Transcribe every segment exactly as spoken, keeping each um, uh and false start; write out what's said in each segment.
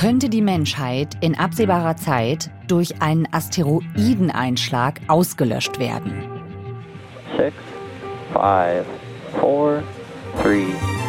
könnte die Menschheit in absehbarer Zeit durch einen Asteroideneinschlag ausgelöscht werden. Six, five, four, three,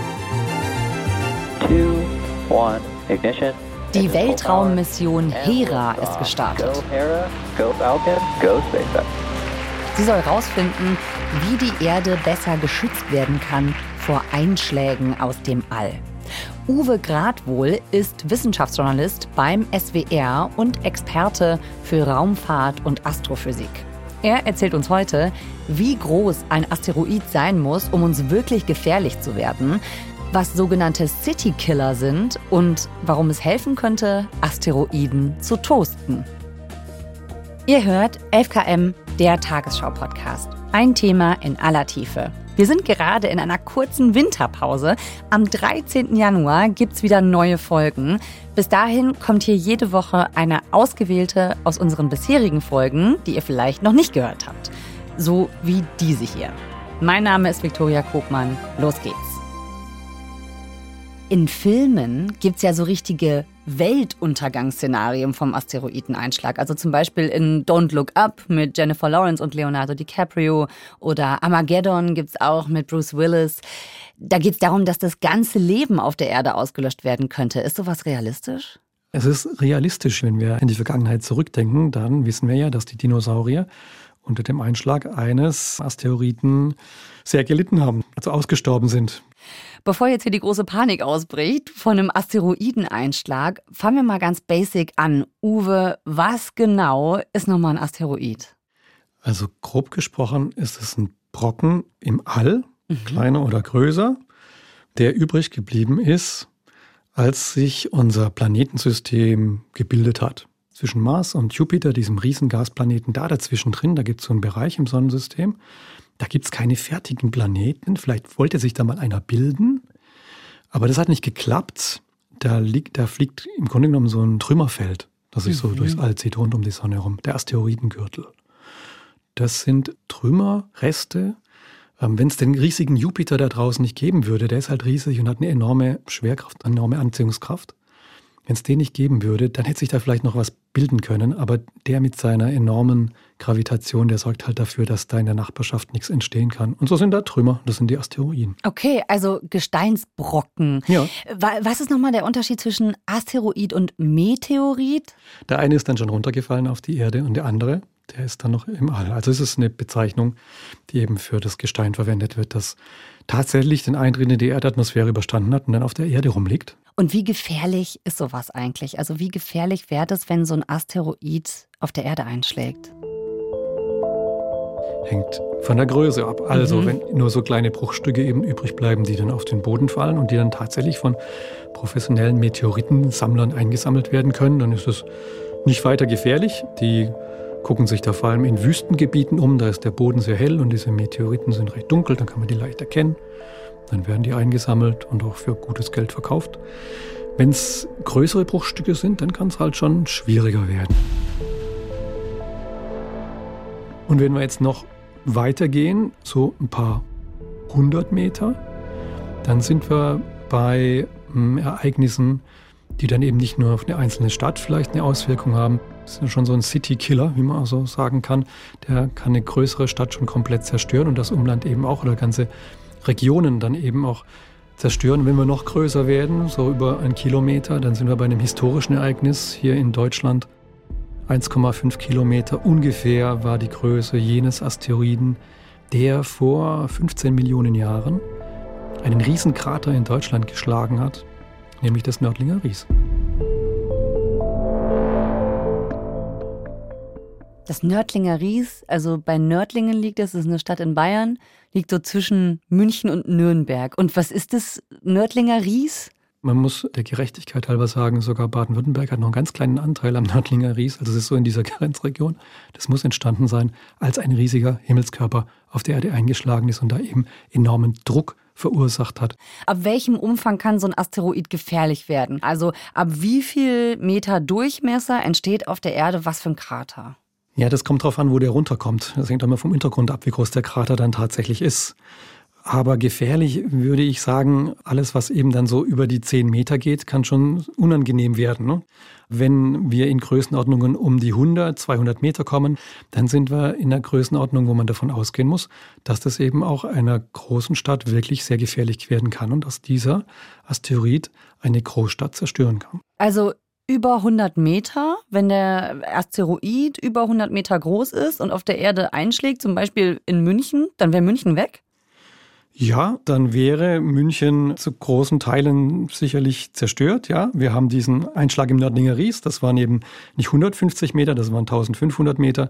two, one, ignition. Die Weltraummission Hera ist gestartet. Go Hera, go Falcon, go SpaceX. Sie soll herausfinden, wie die Erde besser geschützt werden kann vor Einschlägen aus dem All. Uwe Gradwohl ist Wissenschaftsjournalist beim S W R und Experte für Raumfahrt und Astrophysik. Er erzählt uns heute, wie groß ein Asteroid sein muss, um uns wirklich gefährlich zu werden, was sogenannte Citykiller sind und warum es helfen könnte, Asteroiden zu toasten. Ihr hört elf K M, der Tagesschau-Podcast. Ein Thema in aller Tiefe. Wir sind gerade in einer kurzen Winterpause. Am dreizehnten Januar gibt's wieder neue Folgen. Bis dahin kommt hier jede Woche eine ausgewählte aus unseren bisherigen Folgen, die ihr vielleicht noch nicht gehört habt. So wie diese hier. Mein Name ist Viktoria Kogmann. Los geht's. In Filmen gibt's ja so richtige Weltuntergangsszenarien vom Asteroideneinschlag. Also zum Beispiel in Don't Look Up mit Jennifer Lawrence und Leonardo DiCaprio oder Armageddon gibt's auch mit Bruce Willis. Da geht's darum, dass das ganze Leben auf der Erde ausgelöscht werden könnte. Ist sowas realistisch? Es ist realistisch, wenn wir in die Vergangenheit zurückdenken. Dann wissen wir ja, dass die Dinosaurier unter dem Einschlag eines Asteroiden sehr gelitten haben, also ausgestorben sind. Bevor jetzt hier die große Panik ausbricht von einem Asteroideneinschlag, fangen wir mal ganz basic an. Uwe, was genau ist nochmal ein Asteroid? Also grob gesprochen ist es ein Brocken im All, mhm. kleiner oder größer, der übrig geblieben ist, als sich unser Planetensystem gebildet hat. Zwischen Mars und Jupiter, diesem riesen Gasplaneten, da dazwischen drin, da gibt es so einen Bereich im Sonnensystem. Da gibt es keine fertigen Planeten. Vielleicht wollte sich da mal einer bilden, aber das hat nicht geklappt. Da, liegt, da fliegt im Grunde genommen so ein Trümmerfeld, das sich so mhm. durchs All zieht, rund um die Sonne herum, der Asteroidengürtel. Das sind Trümmerreste. Wenn es den riesigen Jupiter da draußen nicht geben würde, der ist halt riesig und hat eine enorme Schwerkraft, eine enorme Anziehungskraft. Wenn es den nicht geben würde, dann hätte sich da vielleicht noch was bilden können. Aber der mit seiner enormen Gravitation, der sorgt halt dafür, dass da in der Nachbarschaft nichts entstehen kann. Und so sind da Trümmer, das sind die Asteroiden. Okay, also Gesteinsbrocken. Ja. Was ist nochmal der Unterschied zwischen Asteroid und Meteorit? Der eine ist dann schon runtergefallen auf die Erde und der andere, der ist dann noch im All. Also es ist eine Bezeichnung, die eben für das Gestein verwendet wird, das tatsächlich den Eintritt in die Erdatmosphäre überstanden hat und dann auf der Erde rumliegt. Und wie gefährlich ist sowas eigentlich? Also wie gefährlich wäre es, wenn so ein Asteroid auf der Erde einschlägt? Hängt von der Größe ab. Also mhm. wenn nur so kleine Bruchstücke eben übrig bleiben, die dann auf den Boden fallen und die dann tatsächlich von professionellen Meteoritensammlern eingesammelt werden können, dann ist es nicht weiter gefährlich. Die gucken sich da vor allem in Wüstengebieten um, da ist der Boden sehr hell und diese Meteoriten sind recht dunkel, dann kann man die leicht erkennen. Dann werden die eingesammelt und auch für gutes Geld verkauft. Wenn es größere Bruchstücke sind, dann kann es halt schon schwieriger werden. Und wenn wir jetzt noch weitergehen, so ein paar hundert Meter, dann sind wir bei hm, Ereignissen, die dann eben nicht nur auf eine einzelne Stadt vielleicht eine Auswirkung haben. Das ist ja schon so ein City-Killer, wie man also sagen kann. Der kann eine größere Stadt schon komplett zerstören und das Umland eben auch oder ganze Regionen dann eben auch zerstören. Wenn wir noch größer werden, so über einen Kilometer, dann sind wir bei einem historischen Ereignis hier in Deutschland. eins Komma fünf Kilometer ungefähr war die Größe jenes Asteroiden, der vor fünfzehn Millionen Jahren einen Riesenkrater in Deutschland geschlagen hat, nämlich das Nördlinger Ries. Das Nördlinger Ries, also bei Nördlingen liegt das, das ist eine Stadt in Bayern, liegt so zwischen München und Nürnberg. Und was ist das Nördlinger Ries? Man muss der Gerechtigkeit halber sagen, sogar Baden-Württemberg hat noch einen ganz kleinen Anteil am Nördlinger Ries. Also es ist so in dieser Grenzregion. Das muss entstanden sein, als ein riesiger Himmelskörper auf der Erde eingeschlagen ist und da eben enormen Druck verursacht hat. Ab welchem Umfang kann so ein Asteroid gefährlich werden? Also ab wie viel Meter Durchmesser entsteht auf der Erde was für ein Krater? Ja, das kommt drauf an, wo der runterkommt. Das hängt immer vom Hintergrund ab, wie groß der Krater dann tatsächlich ist. Aber gefährlich würde ich sagen, alles, was eben dann so über die zehn Meter geht, kann schon unangenehm werden. Ne? Wenn wir in Größenordnungen um die hundert, zweihundert Meter kommen, dann sind wir in einer Größenordnung, wo man davon ausgehen muss, dass das eben auch einer großen Stadt wirklich sehr gefährlich werden kann und dass dieser Asteroid eine Großstadt zerstören kann. Also über hundert Meter, wenn der Asteroid über hundert Meter groß ist und auf der Erde einschlägt, zum Beispiel in München, dann wäre München weg? Ja, dann wäre München zu großen Teilen sicherlich zerstört. Ja, wir haben diesen Einschlag im Nördlinger Ries. Das waren eben nicht hundertfünfzig Meter, das waren eintausendfünfhundert Meter.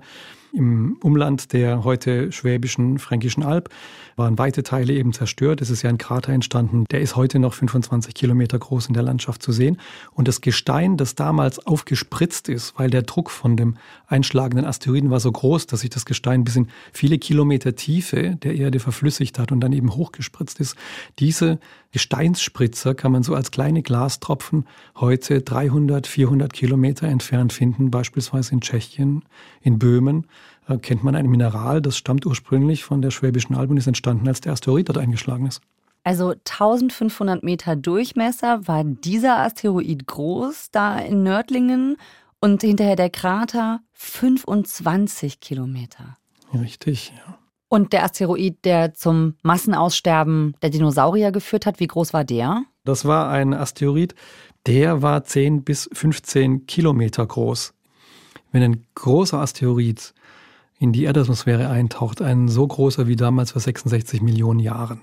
Im Umland der heute schwäbischen, fränkischen Alb waren weite Teile eben zerstört. Es ist ja ein Krater entstanden, der ist heute noch fünfundzwanzig Kilometer groß in der Landschaft zu sehen. Und das Gestein, das damals aufgespritzt ist, weil der Druck von dem einschlagenden Asteroiden war so groß, dass sich das Gestein bis in viele Kilometer Tiefe der Erde verflüssigt hat und dann eben hochgespritzt ist. Diese Gesteinsspritzer kann man so als kleine Glastropfen heute dreihundert, vierhundert Kilometer entfernt finden, beispielsweise in Tschechien, in Böhmen. Da kennt man ein Mineral, das stammt ursprünglich von der Schwäbischen Alb und ist entstanden, als der Asteroid dort eingeschlagen ist. Also eintausendfünfhundert Meter Durchmesser war dieser Asteroid groß, da in Nördlingen, und hinterher der Krater fünfundzwanzig Kilometer. Richtig, ja. Und der Asteroid, der zum Massenaussterben der Dinosaurier geführt hat, wie groß war der? Das war ein Asteroid, der war zehn bis fünfzehn Kilometer groß. Wenn ein großer Asteroid in die Erdatmosphäre eintaucht, ein so großer wie damals vor sechsundsechzig Millionen Jahren,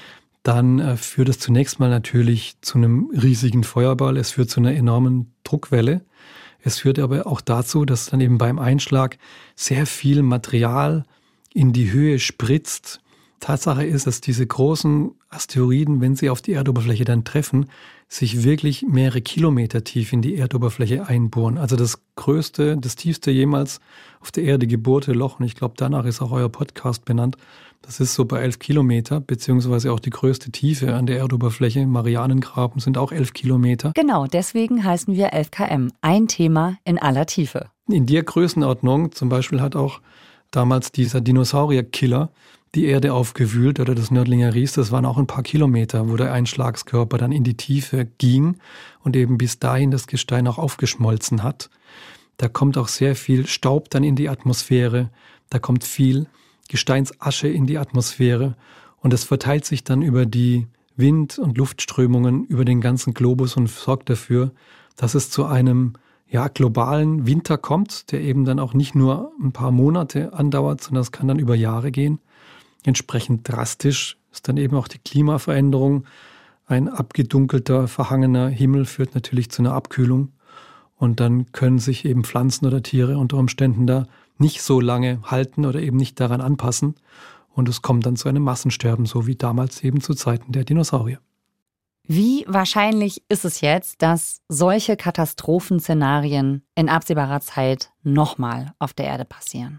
dann äh, führt es zunächst mal natürlich zu einem riesigen Feuerball, es führt zu einer enormen Druckwelle. Es führt aber auch dazu, dass dann eben beim Einschlag sehr viel Material in die Höhe spritzt. Tatsache ist, dass diese großen Asteroiden, wenn sie auf die Erdoberfläche dann treffen, sich wirklich mehrere Kilometer tief in die Erdoberfläche einbohren. Also das größte, das tiefste jemals auf der Erde gebohrte Loch, und ich glaube, danach ist auch euer Podcast benannt, das ist so bei elf Kilometer, beziehungsweise auch die größte Tiefe an der Erdoberfläche. Marianengraben sind auch elf Kilometer. Genau, deswegen heißen wir elf Kilometer. Ein Thema in aller Tiefe. In der Größenordnung zum Beispiel hat auch damals dieser Dinosaurier-Killer die Erde aufgewühlt, oder das Nördlinger Ries, das waren auch ein paar Kilometer, wo der Einschlagskörper dann in die Tiefe ging und eben bis dahin das Gestein auch aufgeschmolzen hat. Da kommt auch sehr viel Staub dann in die Atmosphäre, da kommt viel Gesteinsasche in die Atmosphäre und es verteilt sich dann über die Wind- und Luftströmungen über den ganzen Globus und sorgt dafür, dass es zu einem ja, globalen Winter kommt, der eben dann auch nicht nur ein paar Monate andauert, sondern es kann dann über Jahre gehen. Entsprechend drastisch ist dann eben auch die Klimaveränderung. Ein abgedunkelter, verhangener Himmel führt natürlich zu einer Abkühlung. Und dann können sich eben Pflanzen oder Tiere unter Umständen da nicht so lange halten oder eben nicht daran anpassen. Und es kommt dann zu einem Massensterben, so wie damals eben zu Zeiten der Dinosaurier. Wie wahrscheinlich ist es jetzt, dass solche Katastrophenszenarien in absehbarer Zeit nochmal auf der Erde passieren?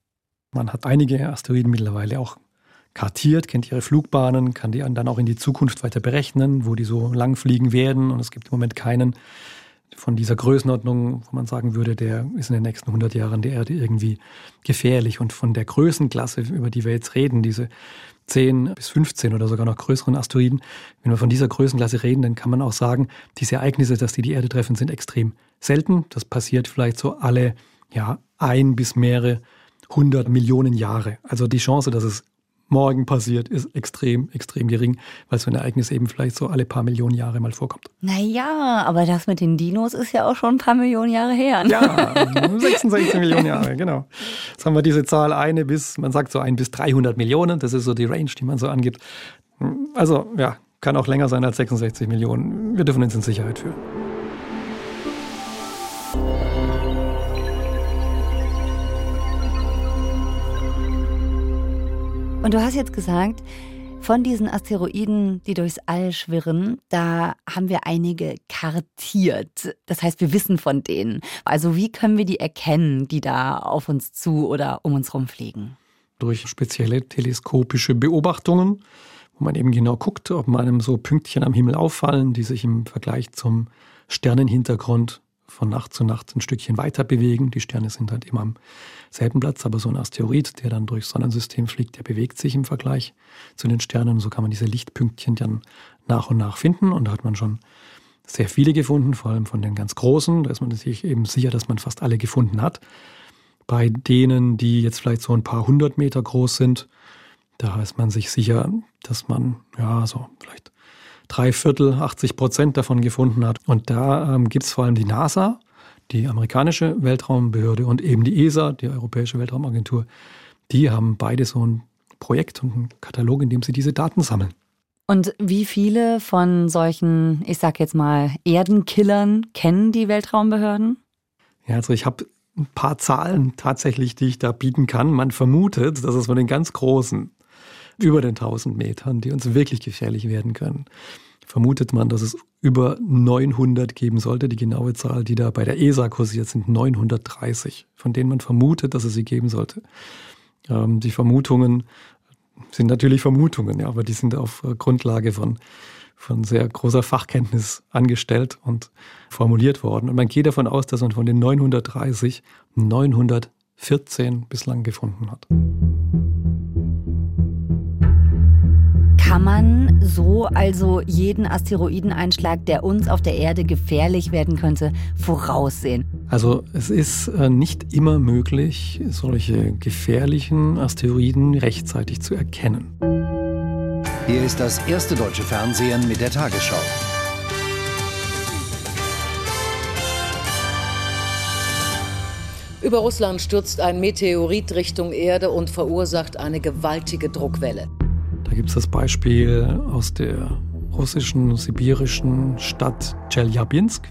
Man hat einige Asteroiden mittlerweile auch kartiert, kennt ihre Flugbahnen, kann die dann auch in die Zukunft weiter berechnen, wo die so lang fliegen werden. Und es gibt im Moment keinen von dieser Größenordnung, wo man sagen würde, der ist in den nächsten hundert Jahren der Erde irgendwie gefährlich. Und von der Größenklasse, über die wir jetzt reden, diese zehn bis fünfzehn oder sogar noch größeren Asteroiden, wenn wir von dieser Größenklasse reden, dann kann man auch sagen, diese Ereignisse, dass die die Erde treffen, sind extrem selten. Das passiert vielleicht so alle ja, ein bis mehrere hundert Millionen Jahre. Also die Chance, dass es morgen passiert, ist extrem, extrem gering, weil so ein Ereignis eben vielleicht so alle paar Millionen Jahre mal vorkommt. Naja, aber das mit den Dinos ist ja auch schon ein paar Millionen Jahre her. Ne? Ja, sechsundsechzig Millionen Jahre, genau. Jetzt haben wir diese Zahl eine bis, man sagt so ein bis dreihundert Millionen, das ist so die Range, die man so angibt. Also ja, kann auch länger sein als sechsundsechzig Millionen. Wir dürfen uns in Sicherheit führen. Und du hast jetzt gesagt, von diesen Asteroiden, die durchs All schwirren, da haben wir einige kartiert. Das heißt, wir wissen von denen. Also wie können wir die erkennen, die da auf uns zu oder um uns rumfliegen? Durch spezielle teleskopische Beobachtungen, wo man eben genau guckt, ob einem so Pünktchen am Himmel auffallen, die sich im Vergleich zum Sternenhintergrund von Nacht zu Nacht ein Stückchen weiter bewegen. Die Sterne sind halt immer am selben Platz, aber so ein Asteroid, der dann durchs Sonnensystem fliegt, der bewegt sich im Vergleich zu den Sternen. So kann man diese Lichtpünktchen dann nach und nach finden. Und da hat man schon sehr viele gefunden, vor allem von den ganz großen. Da ist man sich eben sicher, dass man fast alle gefunden hat. Bei denen, die jetzt vielleicht so ein paar hundert Meter groß sind, da ist man sich sicher, dass man ja so vielleicht drei Viertel, achtzig Prozent davon gefunden hat. Und da ähm, gibt es vor allem die NASA, die amerikanische Weltraumbehörde, und eben die E S A, die Europäische Weltraumagentur. Die haben beide so ein Projekt und einen Katalog, in dem sie diese Daten sammeln. Und wie viele von solchen, ich sag jetzt mal, Erdenkillern kennen die Weltraumbehörden? Ja, also ich habe ein paar Zahlen tatsächlich, die ich da bieten kann. Man vermutet, dass es von den ganz Großen, über den tausend Metern, die uns wirklich gefährlich werden können, vermutet man, dass es über neunhundert geben sollte. Die genaue Zahl, die da bei der E S A kursiert, sind neunhundertdreißig, von denen man vermutet, dass es sie geben sollte. Ähm, die Vermutungen sind natürlich Vermutungen, ja, aber die sind auf Grundlage von, von sehr großer Fachkenntnis angestellt und formuliert worden. Und man geht davon aus, dass man von den neunhundertdreißig neunhundertvierzehn bislang gefunden hat. Kann man so also jeden Asteroideneinschlag, der uns auf der Erde gefährlich werden könnte, voraussehen? Also es ist nicht immer möglich, solche gefährlichen Asteroiden rechtzeitig zu erkennen. Hier ist das erste deutsche Fernsehen mit der Tagesschau. Über Russland stürzt ein Meteorit Richtung Erde und verursacht eine gewaltige Druckwelle. Da gibt es das Beispiel aus der russischen, sibirischen Stadt Tscheljabinsk.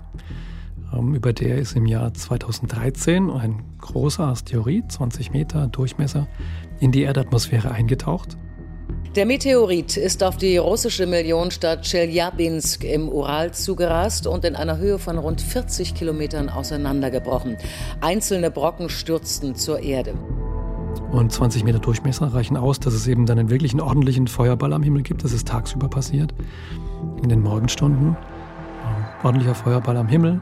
Über der ist im Jahr zweitausenddreizehn ein großer Asteroid, zwanzig Meter Durchmesser, in die Erdatmosphäre eingetaucht. Der Meteorit ist auf die russische Millionenstadt Tscheljabinsk im Ural zugerast und in einer Höhe von rund vierzig Kilometern auseinandergebrochen. Einzelne Brocken stürzten zur Erde. Und zwanzig Meter Durchmesser reichen aus, dass es eben dann einen wirklichen ordentlichen Feuerball am Himmel gibt. Das ist tagsüber passiert, in den Morgenstunden. Ein ordentlicher Feuerball am Himmel.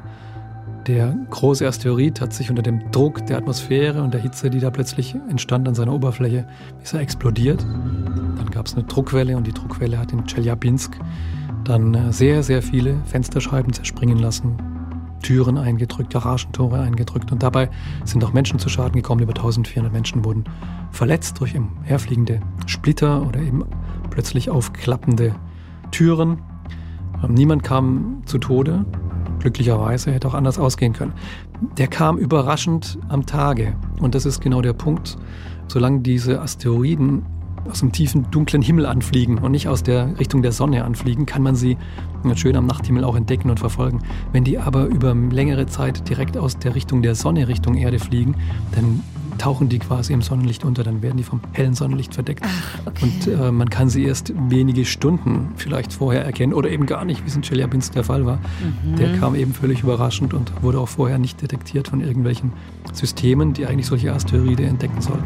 Der große Asteroid hat sich unter dem Druck der Atmosphäre und der Hitze, die da plötzlich entstand an seiner Oberfläche, ist er explodiert. Dann gab es eine Druckwelle und die Druckwelle hat in Tscheljabinsk dann sehr, sehr viele Fensterscheiben zerspringen lassen, Türen eingedrückt, Garagentore eingedrückt, und dabei sind auch Menschen zu Schaden gekommen. Über eintausendvierhundert Menschen wurden verletzt durch herfliegende Splitter oder eben plötzlich aufklappende Türen. Niemand kam zu Tode. Glücklicherweise, hätte auch anders ausgehen können. Der kam überraschend am Tage. Und das ist genau der Punkt. Solange diese Asteroiden aus dem tiefen, dunklen Himmel anfliegen und nicht aus der Richtung der Sonne anfliegen, kann man sie schön am Nachthimmel auch entdecken und verfolgen. Wenn die aber über längere Zeit direkt aus der Richtung der Sonne Richtung Erde fliegen, dann tauchen die quasi im Sonnenlicht unter, dann werden die vom hellen Sonnenlicht verdeckt. Ach, okay. Und äh, man kann sie erst wenige Stunden vielleicht vorher erkennen oder eben gar nicht, wie es in Tscheljabinsk der Fall war. Mhm. Der kam eben völlig überraschend und wurde auch vorher nicht detektiert von irgendwelchen Systemen, die eigentlich solche Asteroide entdecken sollten.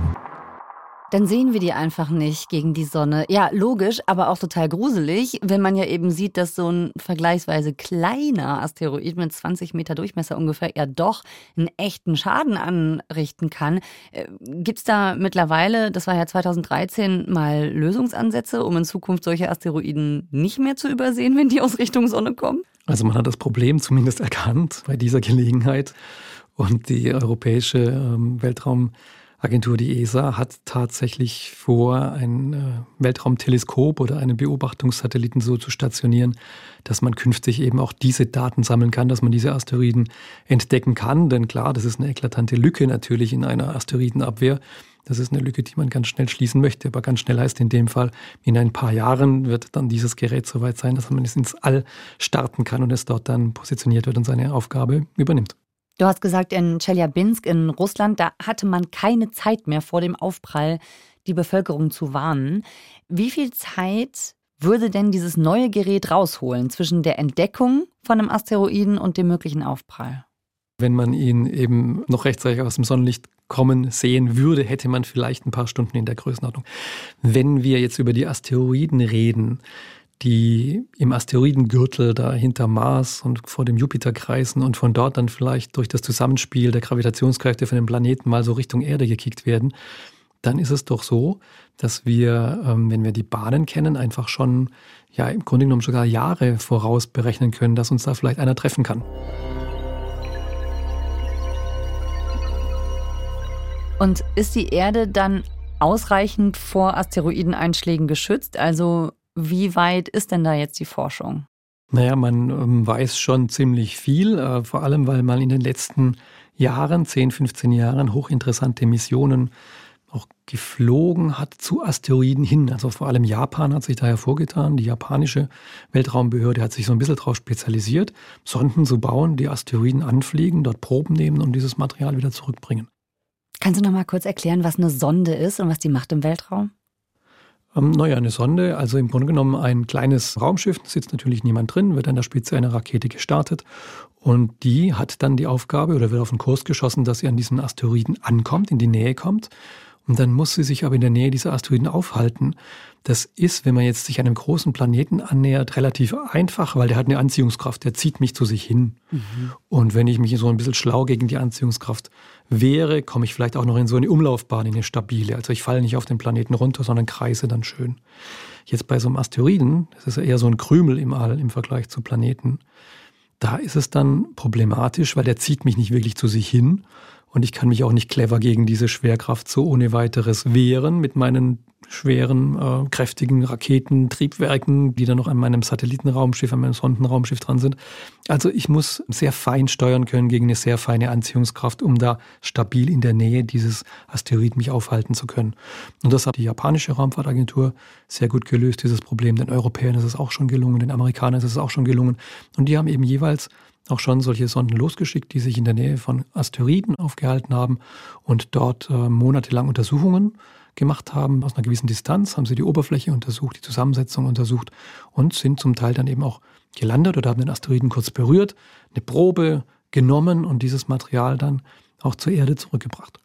Dann sehen wir die einfach nicht gegen die Sonne. Ja, logisch, aber auch total gruselig, wenn man ja eben sieht, dass so ein vergleichsweise kleiner Asteroid mit zwanzig Meter Durchmesser ungefähr ja doch einen echten Schaden anrichten kann. Gibt es da mittlerweile, das war ja zweitausenddreizehn, mal Lösungsansätze, um in Zukunft solche Asteroiden nicht mehr zu übersehen, wenn die aus Richtung Sonne kommen? Also man hat das Problem zumindest erkannt bei dieser Gelegenheit, und die Europäische ähm, Weltraum Agentur, die E S A, hat tatsächlich vor, ein äh, Weltraumteleskop oder einen Beobachtungssatelliten so zu stationieren, dass man künftig eben auch diese Daten sammeln kann, dass man diese Asteroiden entdecken kann. Denn klar, das ist eine eklatante Lücke natürlich in einer Asteroidenabwehr. Das ist eine Lücke, die man ganz schnell schließen möchte. Aber ganz schnell heißt in dem Fall, in ein paar Jahren wird dann dieses Gerät so weit sein, dass man es ins All starten kann und es dort dann positioniert wird und seine Aufgabe übernimmt. Du hast gesagt, in Tscheljabinsk in Russland, da hatte man keine Zeit mehr vor dem Aufprall, die Bevölkerung zu warnen. Wie viel Zeit würde denn dieses neue Gerät rausholen zwischen der Entdeckung von einem Asteroiden und dem möglichen Aufprall? Wenn man ihn eben noch rechtzeitig aus dem Sonnenlicht kommen sehen würde, hätte man vielleicht ein paar Stunden in der Größenordnung. Wenn wir jetzt über die Asteroiden reden, die im Asteroidengürtel da hinter Mars und vor dem Jupiter kreisen und von dort dann vielleicht durch das Zusammenspiel der Gravitationskräfte von den Planeten mal so Richtung Erde gekickt werden, dann ist es doch so, dass wir, ähm, wenn wir die Bahnen kennen, einfach schon, ja, im Grunde genommen sogar Jahre voraus berechnen können, dass uns da vielleicht einer treffen kann. Und ist die Erde dann ausreichend vor Asteroideneinschlägen geschützt? Also wie weit ist denn da jetzt die Forschung? Naja, man ähm, weiß schon ziemlich viel, äh, vor allem weil man in den letzten Jahren, zehn, fünfzehn Jahren, hochinteressante Missionen auch geflogen hat zu Asteroiden hin. Also vor allem Japan hat sich da hervorgetan. Die japanische Weltraumbehörde hat sich so ein bisschen darauf spezialisiert, Sonden zu bauen, die Asteroiden anfliegen, dort Proben nehmen und dieses Material wieder zurückbringen. Kannst du noch mal kurz erklären, was eine Sonde ist und was die macht im Weltraum? Ähm, naja, eine Sonde, also im Grunde genommen ein kleines Raumschiff, da sitzt natürlich niemand drin, wird an der Spitze einer Rakete gestartet und die hat dann die Aufgabe oder wird auf den Kurs geschossen, dass sie an diesen Asteroiden ankommt, in die Nähe kommt. Und dann muss sie sich aber in der Nähe dieser Asteroiden aufhalten. Das ist, wenn man jetzt sich einem großen Planeten annähert, relativ einfach, weil der hat eine Anziehungskraft, der zieht mich zu sich hin. Mhm. Und wenn ich mich so ein bisschen schlau gegen die Anziehungskraft wehre, komme ich vielleicht auch noch in so eine Umlaufbahn, in eine stabile. Also ich falle nicht auf den Planeten runter, sondern kreise dann schön. Jetzt bei so einem Asteroiden, das ist ja eher so ein Krümel im All im Vergleich zu Planeten, da ist es dann problematisch, weil der zieht mich nicht wirklich zu sich hin. Und ich kann mich auch nicht clever gegen diese Schwerkraft so ohne weiteres wehren mit meinen schweren, äh, kräftigen Raketentriebwerken, die dann noch an meinem Satellitenraumschiff, an meinem Sondenraumschiff dran sind. Also ich muss sehr fein steuern können gegen eine sehr feine Anziehungskraft, um da stabil in der Nähe dieses Asteroid mich aufhalten zu können. Und das hat die japanische Raumfahrtagentur sehr gut gelöst, dieses Problem. Den Europäern ist es auch schon gelungen, den Amerikanern ist es auch schon gelungen. Und die haben eben jeweils auch schon solche Sonden losgeschickt, die sich in der Nähe von Asteroiden aufgehalten haben und dort äh, monatelang Untersuchungen gemacht haben. Aus einer gewissen Distanz haben sie die Oberfläche untersucht, die Zusammensetzung untersucht und sind zum Teil dann eben auch gelandet oder haben den Asteroiden kurz berührt, eine Probe genommen und dieses Material dann auch zur Erde zurückgebracht.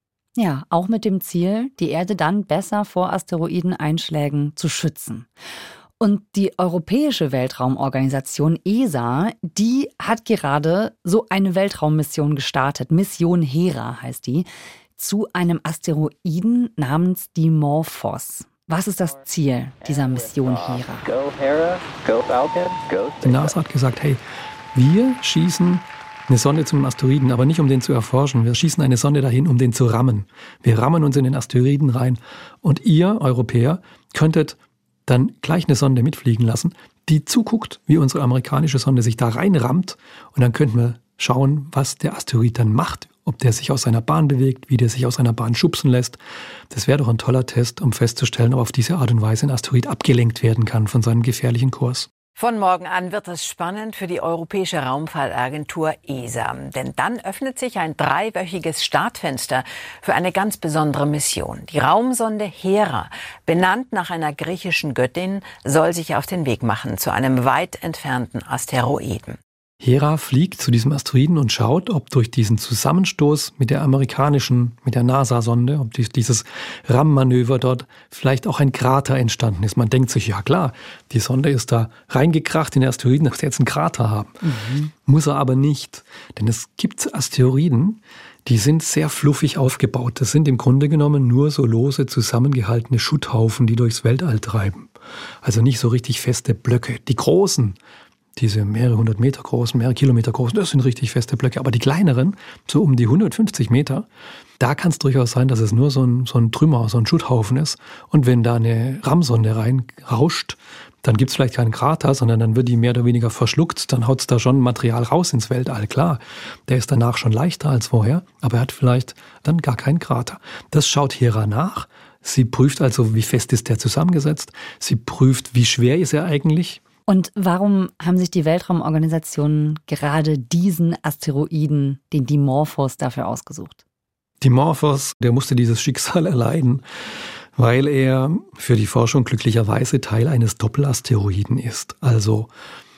Ja, auch mit dem Ziel, die Erde dann besser vor Asteroideneinschlägen zu schützen. Und die Europäische Weltraumorganisation E S A, die hat gerade so eine Weltraummission gestartet. Mission Hera heißt die, zu einem Asteroiden namens Dimorphos. Was ist das Ziel dieser Mission Hera? Go Hera, go Falcon, go Die NASA hat gesagt, hey, wir schießen eine Sonde zum Asteroiden, aber nicht um den zu erforschen. Wir schießen eine Sonde dahin, um den zu rammen. Wir rammen uns in den Asteroiden rein. Und ihr, Europäer, könntet dann gleich eine Sonde mitfliegen lassen, die zuguckt, wie unsere amerikanische Sonde sich da reinrammt. Und dann könnten wir schauen, was der Asteroid dann macht, ob der sich aus seiner Bahn bewegt, wie der sich aus seiner Bahn schubsen lässt. Das wäre doch ein toller Test, um festzustellen, ob auf diese Art und Weise ein Asteroid abgelenkt werden kann von seinem gefährlichen Kurs. Von morgen an wird es spannend für die Europäische Raumfahrtagentur E S A. Denn dann öffnet sich ein dreiwöchiges Startfenster für eine ganz besondere Mission. Die Raumsonde Hera, benannt nach einer griechischen Göttin, soll sich auf den Weg machen zu einem weit entfernten Asteroiden. Hera fliegt zu diesem Asteroiden und schaut, ob durch diesen Zusammenstoß mit der amerikanischen, mit der NASA-Sonde, ob dieses Rammmanöver dort vielleicht auch ein Krater entstanden ist. Man denkt sich, ja klar, die Sonde ist da reingekracht in den Asteroiden, dass sie jetzt einen Krater haben. Mhm. Muss er aber nicht, denn es gibt Asteroiden, die sind sehr fluffig aufgebaut. Das sind im Grunde genommen nur so lose zusammengehaltene Schutthaufen, die durchs Weltall treiben. Also nicht so richtig feste Blöcke. Die großen, diese mehrere hundert Meter großen, mehrere Kilometer großen, das sind richtig feste Blöcke. Aber die kleineren, so um die hundertfünfzig Meter, da kann es durchaus sein, dass es nur so ein, so ein Trümmer, so ein Schutthaufen ist. Und wenn da eine Raumsonde reinrauscht, dann gibt es vielleicht keinen Krater, sondern dann wird die mehr oder weniger verschluckt. Dann haut es da schon Material raus ins Weltall. Klar, der ist danach schon leichter als vorher, aber er hat vielleicht dann gar keinen Krater. Das schaut Hera nach. Sie prüft also, wie fest ist der zusammengesetzt. Sie prüft, wie schwer ist er eigentlich. Und warum haben sich die Weltraumorganisationen gerade diesen Asteroiden, den Dimorphos, dafür ausgesucht? Dimorphos, der musste dieses Schicksal erleiden, weil er für die Forschung glücklicherweise Teil eines Doppelasteroiden ist. Also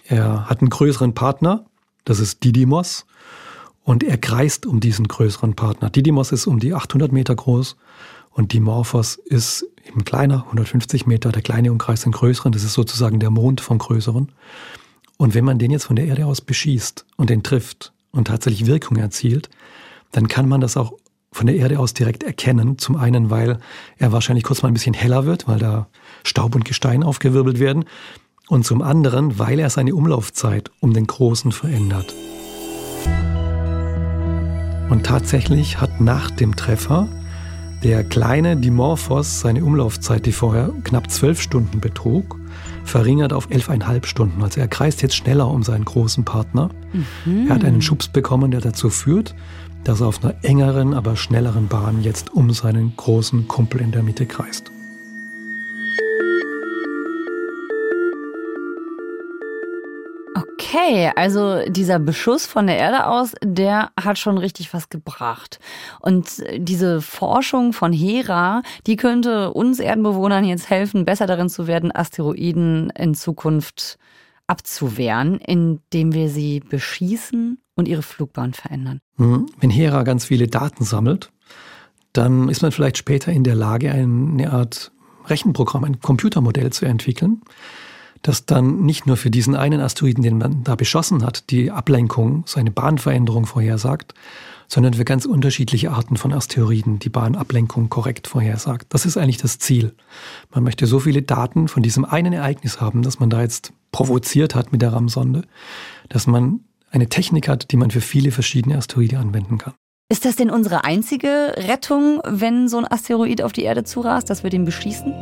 er hat einen größeren Partner, das ist Didymos, und er kreist um diesen größeren Partner. Didymos ist um die achthundert Meter groß Und Dimorphos ist eben kleiner, hundertfünfzig Meter, der kleine umkreist den größeren. Das ist sozusagen der Mond vom größeren. Und wenn man den jetzt von der Erde aus beschießt und den trifft und tatsächlich Wirkung erzielt, dann kann man das auch von der Erde aus direkt erkennen. Zum einen, weil er wahrscheinlich kurz mal ein bisschen heller wird, weil da Staub und Gestein aufgewirbelt werden. Und zum anderen, weil er seine Umlaufzeit um den Großen verändert. Und tatsächlich hat nach dem Treffer der kleine Dimorphos seine Umlaufzeit, die vorher knapp zwölf Stunden betrug, verringert auf elf Komma fünf Stunden. Also er kreist jetzt schneller um seinen großen Partner. Mhm. Er hat einen Schubs bekommen, der dazu führt, dass er auf einer engeren, aber schnelleren Bahn jetzt um seinen großen Kumpel in der Mitte kreist. Okay, also dieser Beschuss von der Erde aus, der hat schon richtig was gebracht. Und diese Forschung von Hera, die könnte uns Erdenbewohnern jetzt helfen, besser darin zu werden, Asteroiden in Zukunft abzuwehren, indem wir sie beschießen und ihre Flugbahn verändern. Wenn Hera ganz viele Daten sammelt, dann ist man vielleicht später in der Lage, eine Art Rechenprogramm, ein Computermodell zu entwickeln, das dann nicht nur für diesen einen Asteroiden, den man da beschossen hat, die Ablenkung, seine Bahnveränderung vorhersagt, sondern für ganz unterschiedliche Arten von Asteroiden die Bahnablenkung korrekt vorhersagt. Das ist eigentlich das Ziel. Man möchte so viele Daten von diesem einen Ereignis haben, das man da jetzt provoziert hat mit der Raumsonde, dass man eine Technik hat, die man für viele verschiedene Asteroide anwenden kann. Ist das denn unsere einzige Rettung, wenn so ein Asteroid auf die Erde zurast, dass wir den beschießen?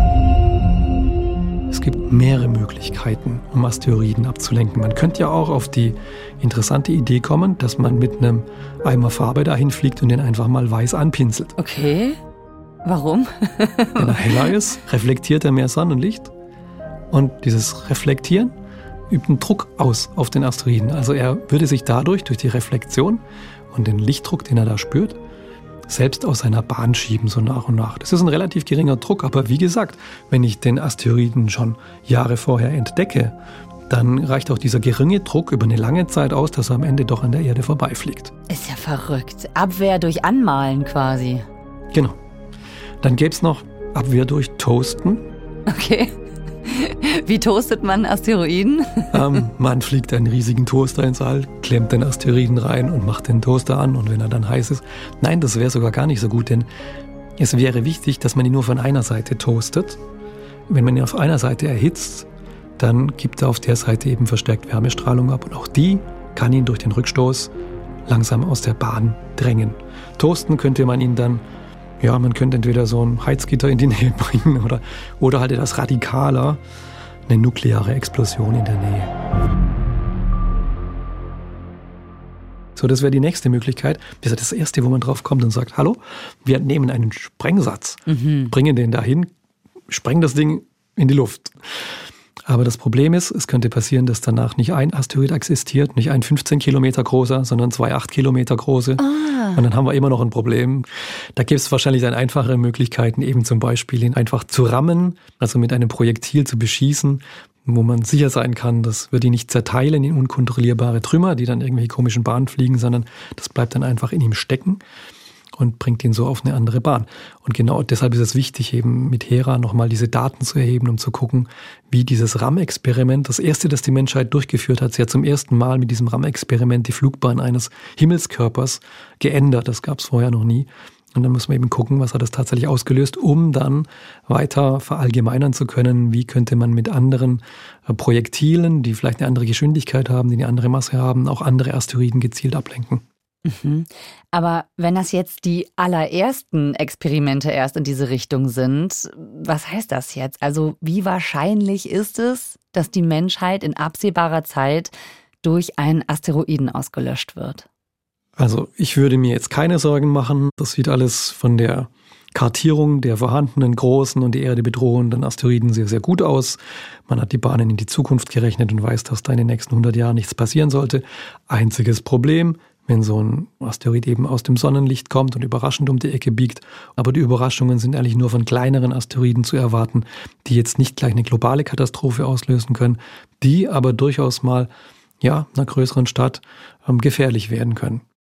Es gibt mehrere Möglichkeiten, um Asteroiden abzulenken. Man könnte ja auch auf die interessante Idee kommen, dass man mit einem Eimer Farbe dahin fliegt und den einfach mal weiß anpinselt. Okay, warum? Wenn er heller ist, reflektiert er mehr Sonnenlicht. Und dieses Reflektieren übt einen Druck aus auf den Asteroiden. Also er würde sich dadurch, durch die Reflexion und den Lichtdruck, den er da spürt, selbst aus seiner Bahn schieben, so nach und nach. Das ist ein relativ geringer Druck, aber wie gesagt, wenn ich den Asteroiden schon Jahre vorher entdecke, dann reicht auch dieser geringe Druck über eine lange Zeit aus, dass er am Ende doch an der Erde vorbeifliegt. Ist ja verrückt. Abwehr durch Anmalen quasi. Genau. Dann gäbe es noch Abwehr durch Toasten. Okay. Wie toastet man Asteroiden? Ähm, man fliegt einen riesigen Toaster ins All, klemmt den Asteroiden rein und macht den Toaster an. Und wenn er dann heiß ist, nein, das wäre sogar gar nicht so gut, denn es wäre wichtig, dass man ihn nur von einer Seite toastet. Wenn man ihn auf einer Seite erhitzt, dann gibt er auf der Seite eben verstärkt Wärmestrahlung ab. Und auch die kann ihn durch den Rückstoß langsam aus der Bahn drängen. Toasten könnte man ihn dann, ja, man könnte entweder so ein Heizgitter in die Nähe bringen oder, oder halt etwas radikaler, eine nukleare Explosion in der Nähe. So, das wäre die nächste Möglichkeit. Das ist das Erste, wo man drauf kommt und sagt, hallo, wir nehmen einen Sprengsatz, mhm. bringen den dahin, sprengen das Ding in die Luft. Aber das Problem ist, es könnte passieren, dass danach nicht ein Asteroid existiert, nicht ein fünfzehn Kilometer großer, sondern zwei acht Kilometer große. Ah. Und dann haben wir immer noch ein Problem. Da gibt es wahrscheinlich dann einfachere Möglichkeiten, eben zum Beispiel ihn einfach zu rammen, also mit einem Projektil zu beschießen, wo man sicher sein kann, das wird ihn nicht zerteilen in unkontrollierbare Trümmer, die dann irgendwelche komischen Bahnen fliegen, sondern das bleibt dann einfach in ihm stecken und bringt ihn so auf eine andere Bahn. Und genau deshalb ist es wichtig, eben mit Hera nochmal diese Daten zu erheben, um zu gucken, wie dieses RAM-Experiment, das erste, das die Menschheit durchgeführt hat, sie hat zum ersten Mal mit diesem RAM-Experiment die Flugbahn eines Himmelskörpers geändert. Das gab es vorher noch nie. Und dann muss man eben gucken, was hat das tatsächlich ausgelöst, um dann weiter verallgemeinern zu können, wie könnte man mit anderen Projektilen, die vielleicht eine andere Geschwindigkeit haben, die eine andere Masse haben, auch andere Asteroiden gezielt ablenken. Mhm. Aber wenn das jetzt die allerersten Experimente erst in diese Richtung sind, was heißt das jetzt? Also wie wahrscheinlich ist es, dass die Menschheit in absehbarer Zeit durch einen Asteroiden ausgelöscht wird? Also ich würde mir jetzt keine Sorgen machen. Das sieht alles von der Kartierung der vorhandenen großen und die Erde bedrohenden Asteroiden sehr, sehr gut aus. Man hat die Bahnen in die Zukunft gerechnet und weiß, dass da in den nächsten hundert Jahren nichts passieren sollte. Einziges Problem, wenn so ein Asteroid eben aus dem Sonnenlicht kommt und überraschend um die Ecke biegt. Aber die Überraschungen sind eigentlich nur von kleineren Asteroiden zu erwarten, die jetzt nicht gleich eine globale Katastrophe auslösen können, die aber durchaus mal ja, einer größeren Stadt ähm, gefährlich werden können.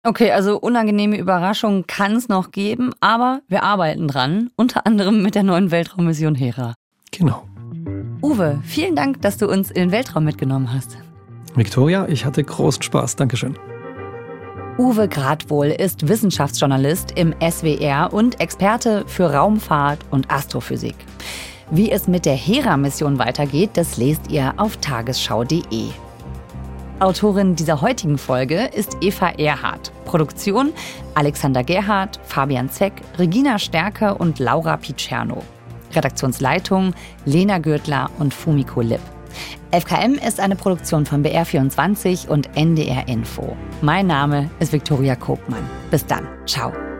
Okay, also unangenehme Überraschungen kann es noch geben, aber wir arbeiten dran, unter anderem mit der neuen Weltraummission Hera. Genau. Uwe, vielen Dank, dass du uns in den Weltraum mitgenommen hast. Viktoria, ich hatte großen Spaß. Dankeschön. Uwe Gradwohl ist Wissenschaftsjournalist im S W R und Experte für Raumfahrt und Astrophysik. Wie es mit der Hera-Mission weitergeht, das lest ihr auf tagesschau punkt de. Autorin dieser heutigen Folge ist Eva Erhardt. Produktion Alexander Gerhardt, Fabian Zeck, Regina Stärke und Laura Picerno. Redaktionsleitung Lena Gürtler und Fumiko Lipp. F K M ist eine Produktion von B R vierundzwanzig und N D R Info. Mein Name ist Viktoria Kobmann. Bis dann. Ciao.